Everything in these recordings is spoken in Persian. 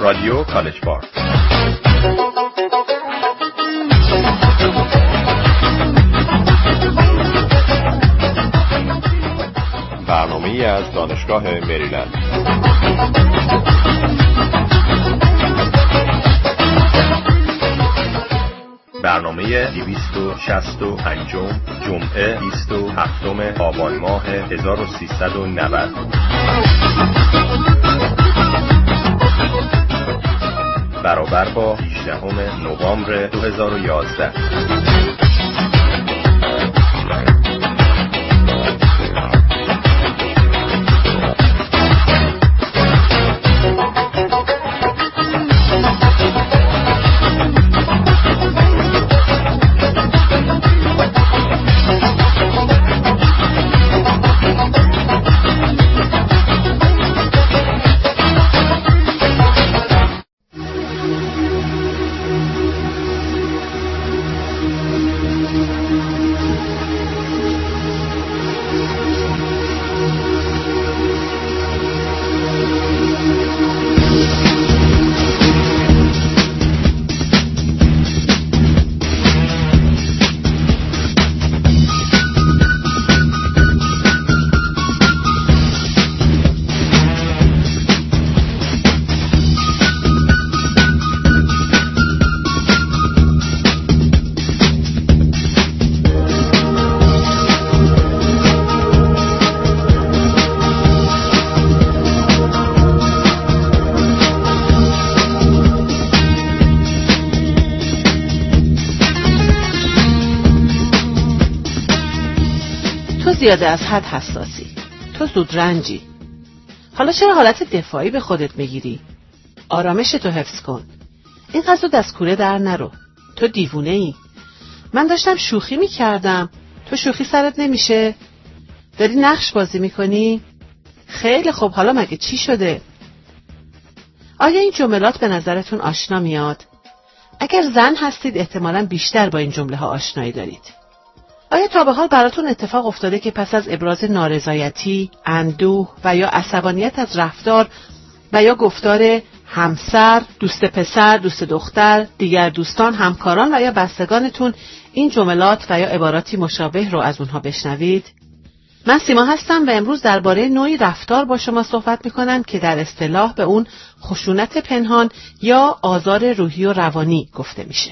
رادیو کالج پارک. برنامه‌ای از دانشگاه مریلند. برنامه 265 جمعه 27 آبان ماه 1390 برابر با 18 نوامبر 2011. زیاده از حد حساسی. تو زود رنجی. حالا چرا حالت دفاعی به خودت میگیری؟ آرامشتو حفظ کن. اینقدر زود از کوره در نرو. تو دیوونه ای. من داشتم شوخی میکردم. تو شوخی سرت نمیشه؟ داری نقش بازی میکنی؟ خیلی خوب، حالا مگه چی شده؟ آیا این جملات به نظرتون آشنا میاد؟ اگر زن هستید احتمالاً بیشتر با این جمله ها آشنایی دارید. آیا تا به حال براتون اتفاق افتاده که پس از ابراز نارضایتی، اندوه و یا عصبانیت از رفتار و یا گفتار همسر، دوست پسر، دوست دختر، دیگر دوستان، همکاران و یا بستگانتون این جملات و یا عباراتی مشابه رو از اونها بشنوید؟ من سیما هستم و امروز درباره نوعی رفتار با شما صحبت میکنم که در اصطلاح به اون خشونت پنهان یا آزار روحی و روانی گفته میشه.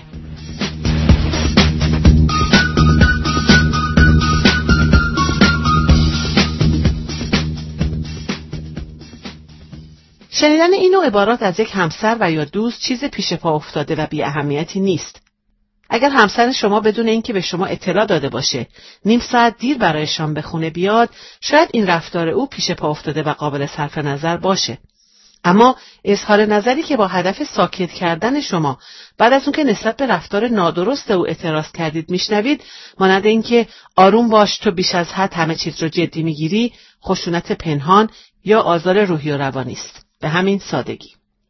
شنیدن این نوع عبارات از یک همسر و یا دوست چیز پیش پا افتاده و بی اهمیتی نیست. اگر همسر شما بدون اینکه به شما اطلاع داده باشه نیم ساعت دیر برای شام به خونه بیاد، شاید این رفتار او پیش پا افتاده و قابل صرف نظر باشه. اما اظهار نظری که با هدف ساکت کردن شما بعد از اون که نسبت به رفتار نادرست او اعتراض کردید میشنوید، مانند اینکه آروم باش تو بیش از حد همه چیز رو جدی میگیری، خشونت پنهان یا آزار روحی و روانی است. به همین سادگی.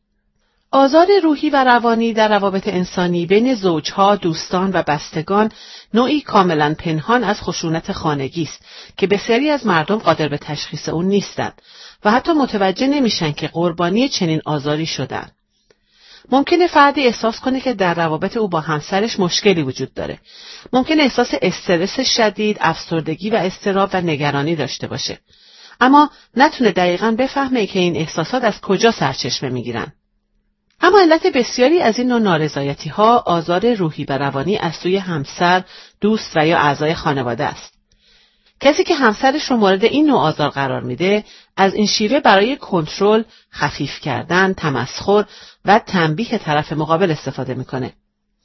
آزار روحی و روانی در روابط انسانی بین زوجها، دوستان و بستگان نوعی کاملا پنهان از خشونت خانگی است که بسیاری از مردم قادر به تشخیص اون نیستند و حتی متوجه نمیشن که قربانی چنین آزاری شدن. ممکنه فردی احساس کنه که در روابط او با همسرش مشکلی وجود داره. ممکنه احساس استرس شدید، افسردگی و اضطراب و نگرانی داشته باشه. اما نتونه دقیقاً بفهمه که این احساسات از کجا سرچشمه میگیرن. اما علت بسیاری از این نوع نارضایتی‌ها آزار روحی و روانی از سوی همسر، دوست و یا اعضای خانواده است. کسی که همسرش رو مورد این نوع آزار قرار میده، از این شیوه برای کنترل، خفیف کردن، تمسخر و تنبیه طرف مقابل استفاده میکنه.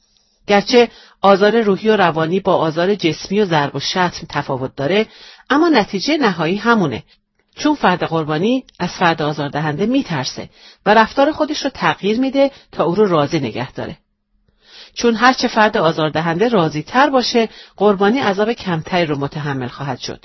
گرچه آزار روحی و روانی با آزار جسمی و ضرب و شتم تفاوت داره، اما نتیجه نهایی همونه. چون فرد قربانی از فرد آزاردهنده میترسه و رفتار خودش رو تغییر میده تا او رو راضی نگه داره. چون هرچه فرد آزاردهنده راضی تر باشه، قربانی عذاب کمتری رو متحمل خواهد شد.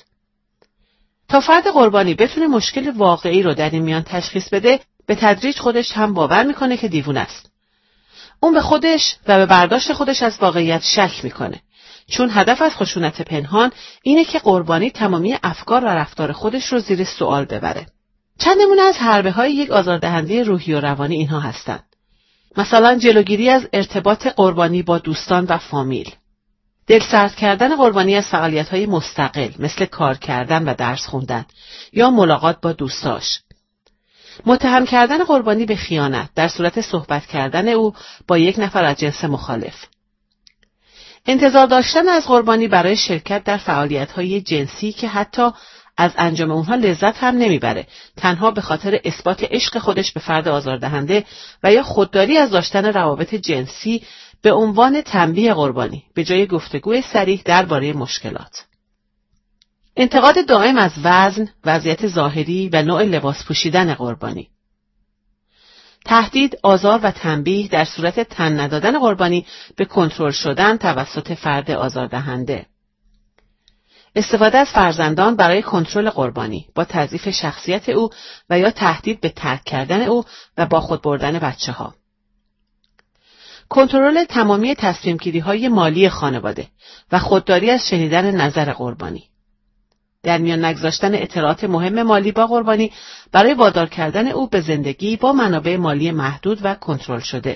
تا فرد قربانی بتونه مشکل واقعی رو در این میان تشخیص بده، به تدریج خودش هم باور میکنه که دیوونه است. اون به خودش و به برداشت خودش از واقعیت شک میکنه. چون هدف از خشونت پنهان اینه که قربانی تمامی افکار و رفتار خودش رو زیر سوال ببره. چند نمونه از حربه‌های یک آزاردهنده روحی و روانی اینها هستند. مثلا جلوگیری از ارتباط قربانی با دوستان و فامیل، دلسرد کردن قربانی از فعالیت‌های مستقل مثل کار کردن و درس خوندن یا ملاقات با دوستاش، متهم کردن قربانی به خیانت در صورت صحبت کردن او با یک نفر از جنس مخالف، انتظار داشتن از قربانی برای شرکت در فعالیت‌های جنسی که حتی از انجام اونها لذت هم نمیبره، تنها به خاطر اثبات عشق خودش به فرد آزاردهنده و یا خودداری از داشتن روابط جنسی به عنوان تنبیه قربانی به جای گفتگوی صریح درباره مشکلات. انتقاد دائم از وزن، وضعیت ظاهری و نوع لباس پوشیدن قربانی. تهدید، آزار و تنبیه در صورت تن ندادن قربانی به کنترل شدن توسط فرد آزاردهنده. استفاده از فرزندان برای کنترل قربانی با تضعیف شخصیت او و یا تهدید به ترک کردن او و با خود بردن بچه‌ها. کنترل تمامی تصمیم‌گیری‌های مالی خانواده و خودداری از شنیدن نظر قربانی. در میان نگذاشتن اطلاعات مهم مالی با قربانی برای وادار کردن او به زندگی با منابع مالی محدود و کنترل شده.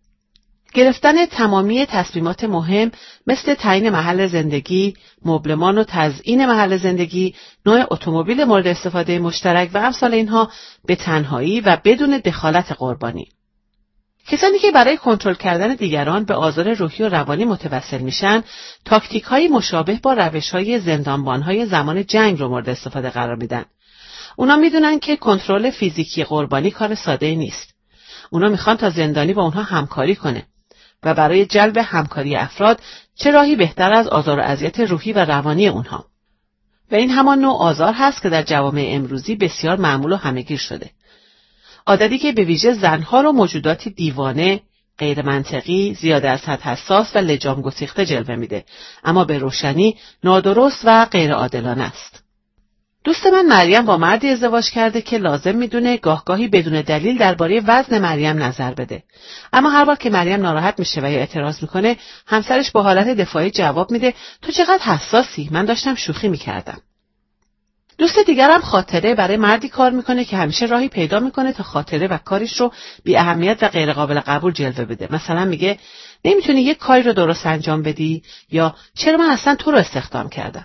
گرفتن تمامی تصمیمات مهم مثل تعیین محل زندگی، مبلمان و تزیین محل زندگی، نوع اتومبیل مورد استفاده مشترک و امثال اینها به تنهایی و بدون دخالت قربانی. کسانی که برای کنترل کردن دیگران به آزار روحی و روانی متوسل میشن، تاکتیک‌های مشابه با روش‌های زندانبان‌های زمان جنگ رو مورد استفاده قرار میدن. اونا میدونن که کنترل فیزیکی قربانی کار ساده نیست. اونا میخوان تا زندانی با اونها همکاری کنه و برای جلب همکاری افراد چه راهی بهتر از آزار و اذیت روحی و روانی اونها. و این همان نوع آزار هست که در جوامع امروزی بسیار معمول و همه‌گیر شده. عادتی که به ویژه زنها رو موجوداتی دیوانه، غیر منطقی، زیاده از حد حساس و لجام گسیخته جلوه میده، اما به روشنی نادرست و غیر عادلانه است. دوست من مریم با مردی ازدواج کرده که لازم میدونه گاهگاهی بدون دلیل درباره وزن مریم نظر بده. اما هر بار که مریم ناراحت میشه و یا اعتراض میکنه، همسرش با حالت دفاعی جواب میده تو چقدر حساسی، من داشتم شوخی میکردم. دوست دیگرم خاطره برای مردی کار میکنه که همیشه راهی پیدا میکنه تا خاطره و کارش رو بی اهمیت و غیر قابل قبول جلوه بده. مثلا میگه نمیتونی یک کاری رو درست انجام بدی، یا چرا من اصلا تو رو استخدام کردم.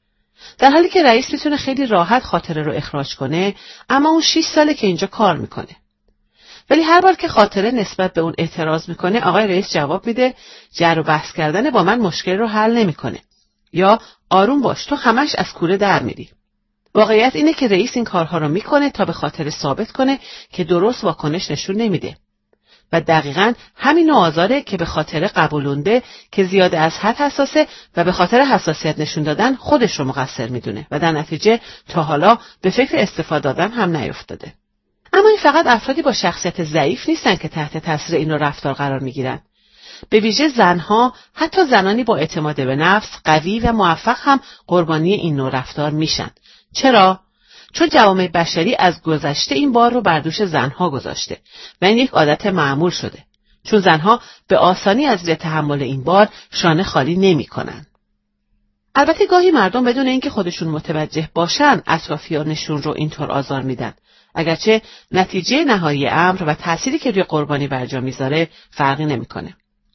در حالی که رئیس میتونه خیلی راحت خاطره رو اخراج کنه، اما اون 6 ساله که اینجا کار میکنه. ولی هر بار که خاطره نسبت به اون اعتراض میکنه، آقای رئیس جواب میده جر و بحث کردن با من مشکل رو حل نمیکنه، یا آروم باش تو همش از کوره در میری. واقعیت اینه که رئیس این کارها رو میکنه تا به خاطر ثابت کنه که درست واکنش نشون نمیده. و دقیقاً همین نوع آزاره که به خاطر قبولونده که زیاده از حد حساسه و به خاطر حساسیت نشون دادن خودش رو مقصر میدونه و در نتیجه تا حالا به فکر استعفا دادن هم نیفتاده. اما این فقط افرادی با شخصیت ضعیف نیستن که تحت تاثیر این نوع رفتار قرار میگیرن. به ویژه زنها، حتی زنانی با اعتماد به نفس، قوی و موفق هم قربانی این نوع رفتار میشن. چرا؟ چون جوامع بشری از گذشته این بار رو بر دوش زنها گذاشته و این یک عادت معمول شده. چون زنها به آسانی از زیر تحمل این بار شانه خالی نمی کنن. البته گاهی مردم بدون اینکه خودشون متوجه باشن اطرافیانشون رو اینطور آزار میدن، اگرچه نتیجه نهایی امر و تأثیری که روی قربانی برجا میذاره فرقی نمیکنه.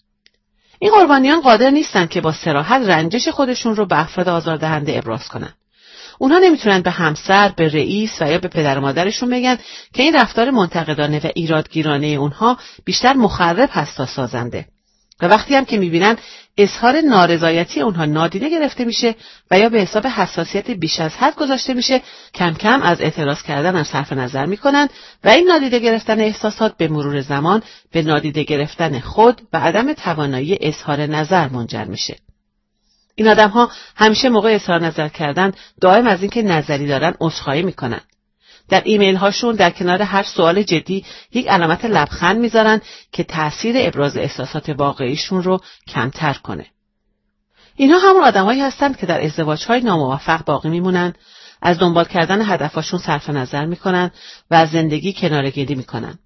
این قربانیان قادر نیستن که با صراحت رنجش خودشون رو به افراد آزاردهنده ابراز کنن. اونها نمیتونن به همسر، به رئیس و یا به پدر و مادرشون بگن که این رفتار منتقدانه و ایرادگیرانه اونها بیشتر مخرب هست تا سازنده. و وقتی هم که میبینن اظهار نارضایتی اونها نادیده گرفته میشه و یا به حساب حساسیت بیش از حد گذاشته میشه، کم کم از اعتراض کردن هم صرف نظر میکنن و این نادیده گرفتن احساسات به مرور زمان به نادیده گرفتن خود و عدم توانایی اظهار نظر منجر میشه. این آدم‌ها همیشه موقع اظهار نظر کردن دائم از اینکه نظری دارن عذرخواهی میکنن. در ایمیل هاشون در کنار هر سوال جدی یک علامت لبخند میذارن که تأثیر ابراز احساسات واقعیشون رو کمتر کنه. اینها همون آدمایی هستن که در ازدواج‌های ناموفق باقی میمونن، از دنبال کردن هدفاشون صرف نظر میکنن و از زندگی کناره‌گیری میکنن.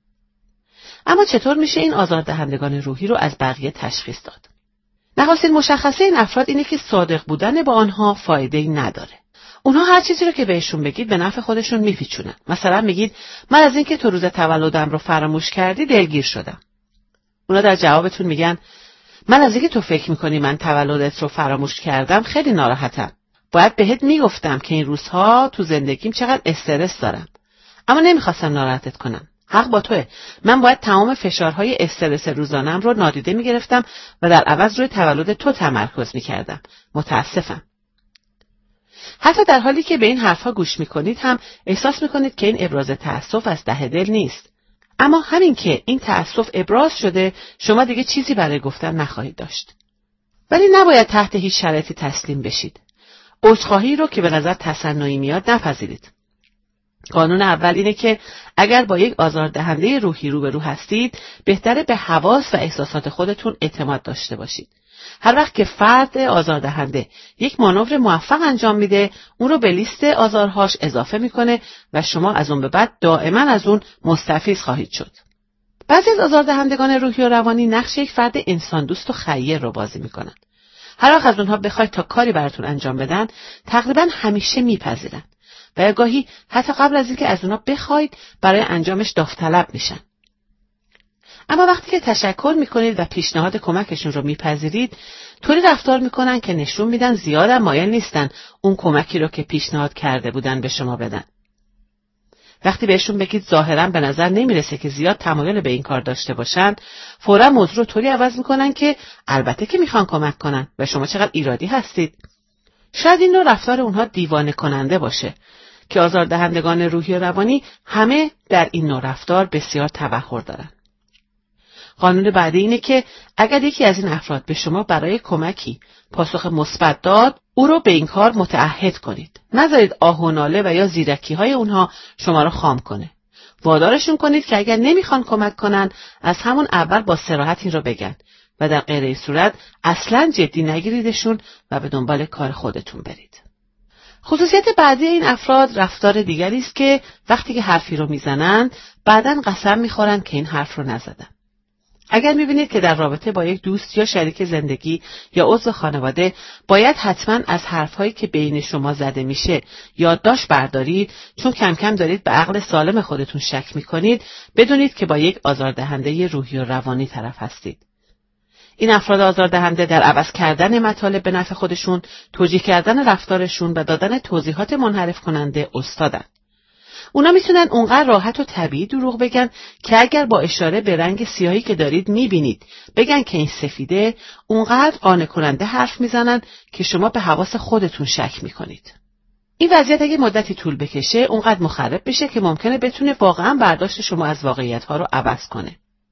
اما چطور میشه این آزاردهندگان روحی رو از بقیه تشخیص داد؟ نخستین مشخصه این افراد اینه که صادق بودن با آنها فایده‌ای نداره. اونها هر چیزی رو که بهشون بگید به نفع خودشون میپیچونن. مثلا میگید من از اینکه تو روز تولدم رو فراموش کردی دلگیر شدم. اونا در جوابتون میگن من از اینکه تو فکر میکنی من تولدت رو فراموش کردم خیلی ناراحتم. باید بهت میگفتم که این روزها تو زندگیم چقدر استرس دارم. اما نمیخواستم ناراحتت کنم. حق با توئه. من باید تمام فشارهای استرس روزانم رو نادیده میگرفتم و در عوض روی تولد تو تمرکز میکردم. متاسفم. حتی در حالی که به این حرفها گوش میکنید هم احساس میکنید که این ابراز تأسف از ته دل نیست. اما همین که این تأسف ابراز شده شما دیگه چیزی برای گفتن نخواهید داشت. ولی نباید تحت هیچ شرایطی تسلیم بشید. عذرخواهی رو که به نظر تصنعی میاد نپذیرید. قانون اول اینه که اگر با یک آزاردهنده روحی روبرو هستید بهتره به حواس و احساسات خودتون اعتماد داشته باشید. هر وقت که فرد آزاردهنده یک مانور موفق انجام میده اون رو به لیست آزارهاش اضافه میکنه و شما از اون به بعد دائما از اون مستفیض خواهید شد. بعضی از آزاردهندگان روحی و روانی نقش یک فرد انسان دوست و خیر رو بازی میکنن. هر وقت از اونها بخواید تا کاری براتون انجام بدن تقریبا همیشه میپذیرن و گاهی حتی قبل از اینکه از اونها بخواید برای انجامش داوطلب میشن. اما وقتی که تشکر میکنید و پیشنهاد کمکشون رو میپذیرید طوری رفتار میکنن که نشون میدن زیادم مایل نیستن اون کمکی رو که پیشنهاد کرده بودن به شما بدن. وقتی بهشون بگید ظاهرا به نظر نمیرسه که زیاد تمایل به این کار داشته باشن فوراً موضوع رو طوری عوض میکنن که البته که میخوان کمک کنن و شما چقدر ایرادی هستید. شاید این نوع رفتار اونها دیوانه کننده باشه که آزاردهندگان روحی و روانی همه در این نوع رفتار بسیار تبحر دارن. قانون بعدی اینه که اگر یکی از این افراد به شما برای کمکی پاسخ مثبت داد او رو به این کار متعهد کنید. نذارید آه و ناله و یا زیرکی‌های اونها شما رو خام کنه. وادارشون کنید که اگر نمیخوان کمک کنن از همون اول با صراحت این رو بگن و در غیر این صورت اصلاً جدی نگیریدشون و به دنبال کار خودتون برید. خصوصیت بعدی این افراد رفتار دیگری است که وقتی که حرفی رو میزنن بعداً قسم میخورن که این حرف رو نزدن. اگر میبینید که در رابطه با یک دوست یا شریک زندگی یا عضو خانواده باید حتما از حرفهایی که بین شما زده میشه یادداشت بردارید چون کم کم دارید به عقل سالم خودتون شک میکنید، بدونید که با یک آزاردهنده روحی و روانی طرف هستید. این افراد آزاردهنده در عوض کردن مطالب به نفع خودشون، توجیه کردن رفتارشون و دادن توضیحات منحرف کننده استادن. اونا میتونن اونقدر راحت و طبیعی دروغ بگن که اگر با اشاره به رنگ سیاهی که دارید میبینید بگن که این سفیده، اونقدر قانع کننده حرف میزنن که شما به حواس خودتون شک میکنید. این وضعیت اگه مدتی طول بکشه اونقدر مخرب بشه که ممکنه بتونه واقعا برداشت شما از واقعیت‌ها رو عوض کنه.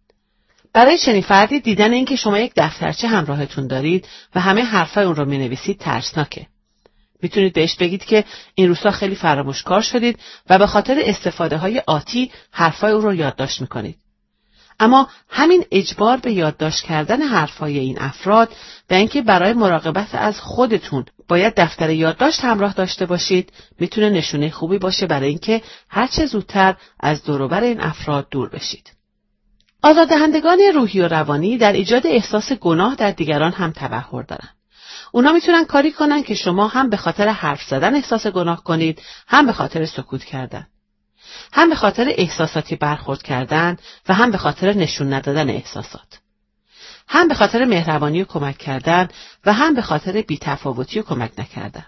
برای چنین فردی دیدن این که شما یک دفترچه همراهتون دارید و همه حرفای اون رو مینویسید ترسناکه. میتونید بهش بگید که این روزها خیلی فراموشکار شدید و به خاطر استفاده های آتی حرفای او رو یادداشت میکنید. اما همین اجبار به یادداشت کردن حرفای این افراد و اینکه برای مراقبت از خودتون باید دفتر یادداشت همراه داشته باشید میتونه نشونه خوبی باشه برای اینکه هر چه زودتر از دور و بر این افراد دور بشید. آزاردهندگان روحی و روانی در ایجاد احساس گناه در دیگران هم تبحر دارن. اونا میتونن کاری کنن که شما هم به خاطر حرف زدن احساس گناه کنید، هم به خاطر سکوت کردن. هم به خاطر احساساتی برخورد کردن و هم به خاطر نشون ندادن احساسات. هم به خاطر مهربانی و کمک کردن و هم به خاطر بی‌تفاوتی و کمک نکردن.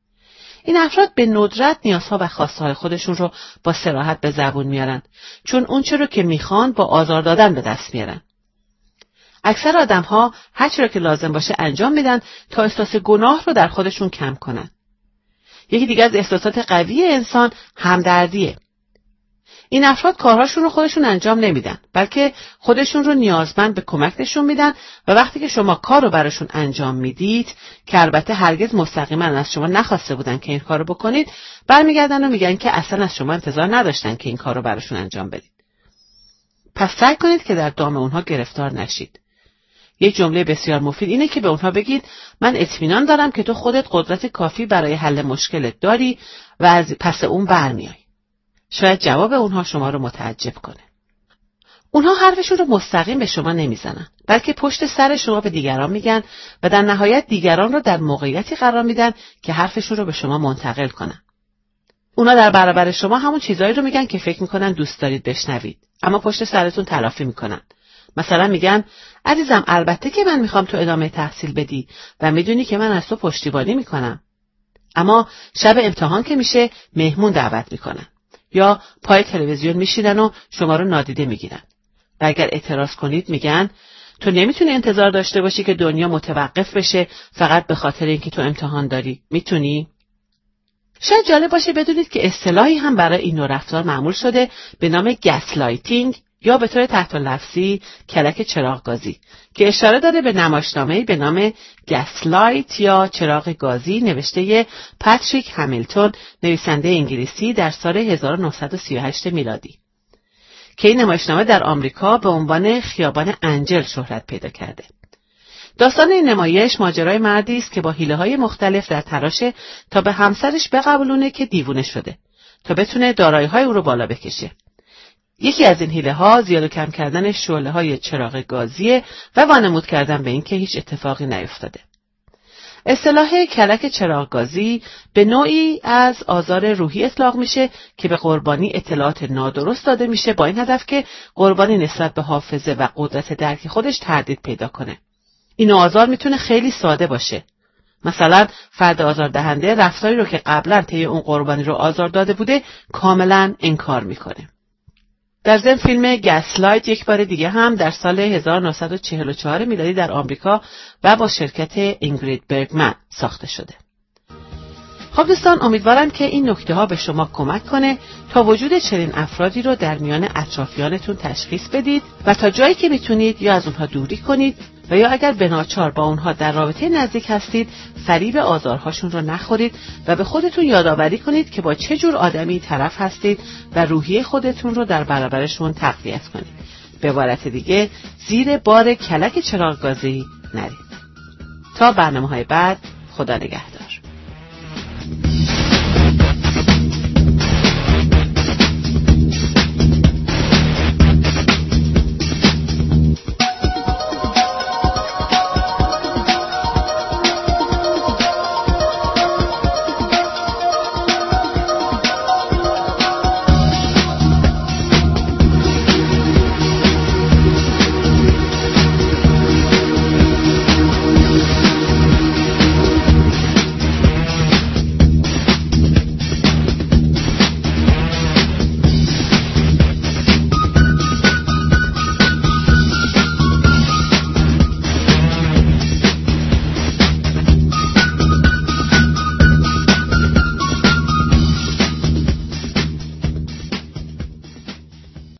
این افراد به ندرت نیازها و خواستهای خودشون رو با صراحت به زبون میارن، چون اون چه رو که میخوان با آزار دادن به دست میارن. اکثر آدم‌ها هر چی را که لازم باشه انجام میدن تا احساس گناه رو در خودشون کم کنن. یکی دیگه از احساسات قوی انسان همدردیه. این افراد کارهاشون رو خودشون انجام نمیدن، بلکه خودشون رو نیازمند به کمک نشون میدن و وقتی که شما کار رو براشون انجام میدید که البته هرگز مستقیما از شما نخواسته بودن که این کار رو بکنید، برمیگردن و میگن که اصلا از شما انتظار نداشتن که این کار رو براشون انجام بدید. پس سعی کنید که در دام اونها گرفتار نشید. یک جمله بسیار مفید اینه که به اونها بگید من اطمینان دارم که تو خودت قدرت کافی برای حل مشکلت داری و از پس اون برمیای. شاید جواب اونها شما رو متعجب کنه. اونها حرفشون رو مستقیم به شما نمیزنن، بلکه پشت سر شما به دیگران میگن و در نهایت دیگران رو در موقعیتی قرار میدن که حرفشون رو به شما منتقل کنن. اونا در برابر شما همون چیزایی رو میگن که فکر میکنن دوست دارید بشنوید، اما پشت سرتون تلافی میکنن. مثلا میگن عزیزم البته که من میخوام تو ادامه تحصیل بدی و میدونی که من از تو پشتیبانی میکنم. اما شب امتحان که میشه مهمون دعوت میکنن یا پای تلویزیون میشینن و شما رو نادیده میگیرن. و اگر اعتراض کنید میگن تو نمیتونی انتظار داشته باشی که دنیا متوقف بشه فقط به خاطر اینکه تو امتحان داری. میتونی؟ شاید جالب باشه بدونید که اصطلاحی هم برای این نوع رفتار معمول شده به نام گسلایتینگ یا به طور تحت لفظی کلک چراغ گازی که اشاره داره به نمایشنامه‌ای به نام گسلایت یا چراغ گازی نوشته پاتریک همیلتون، نویسنده انگلیسی، در سال 1938 میلادی که این نمایشنامه در آمریکا به عنوان خیابان انجل شهرت پیدا کرده. داستان این نمایش ماجرای مردی است که با حیله‌های مختلف در تلاشه تا به همسرش بقبولونه که دیوونه شده تا بتونه دارایی‌های او رو بالا بکشه. یکی از این حیله‌ها زیاد و کم کردن شعله‌های چراغ گازیه و وانمود کردن به این که هیچ اتفاقی نیفتاده. اصطلاح کلک چراغ گازی به نوعی از آزار روحی اطلاق میشه که به قربانی اطلاعات نادرست داده میشه با این هدف که قربانی نسبت به حافظه و قدرت درک خودش تردید پیدا کنه. این آزار میتونه خیلی ساده باشه. مثلا فرد آزاردهنده رفتاری رو که قبلا طی اون قربانی رو آزار داده بوده کاملا انکار میکنه. در ضمن فیلم گسلایت یک بار دیگه هم در سال 1944 میلادی در آمریکا و با شرکت اینگرید برگمن ساخته شده. خب دوستان، امیدوارم که این نکته ها به شما کمک کنه تا وجود چنین افرادی رو در میان اطرافیانتون تشخیص بدید و تا جایی که میتونید یا از اونها دوری کنید و یا اگر به ناچار با اونها در رابطه نزدیک هستید فریب آزارهاشون رو نخورید و به خودتون یادآوری کنید که با چه جور آدمی طرف هستید و روحیه خودتون رو در برابرشون تقویت کنید. به عبارت دیگه زیر بار کلک چراغ گازی نرید. تا برنامه‌های بعد، خدا نگهدار.